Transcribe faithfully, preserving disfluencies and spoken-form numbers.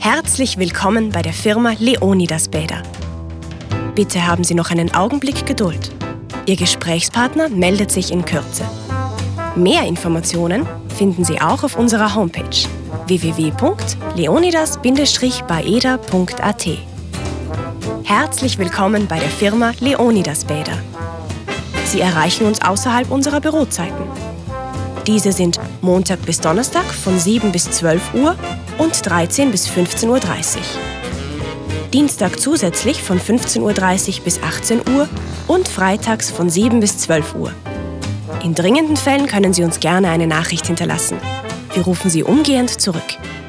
Herzlich willkommen bei der Firma Leonidas Bäder. Bitte haben Sie noch einen Augenblick Geduld. Ihr Gesprächspartner meldet sich in Kürze. Mehr Informationen finden Sie auch auf unserer Homepage w w w punkt leonidas baeder punkt a t. Herzlich willkommen bei der Firma Leonidas Bäder. Sie erreichen uns außerhalb unserer Bürozeiten. Diese sind Montag bis Donnerstag von sieben bis zwölf Uhr und dreizehn bis fünfzehn Uhr dreißig. Dienstag zusätzlich von fünfzehn Uhr dreißig bis achtzehn Uhr und freitags von sieben bis zwölf Uhr. In dringenden Fällen können Sie uns gerne eine Nachricht hinterlassen. Wir rufen Sie umgehend zurück.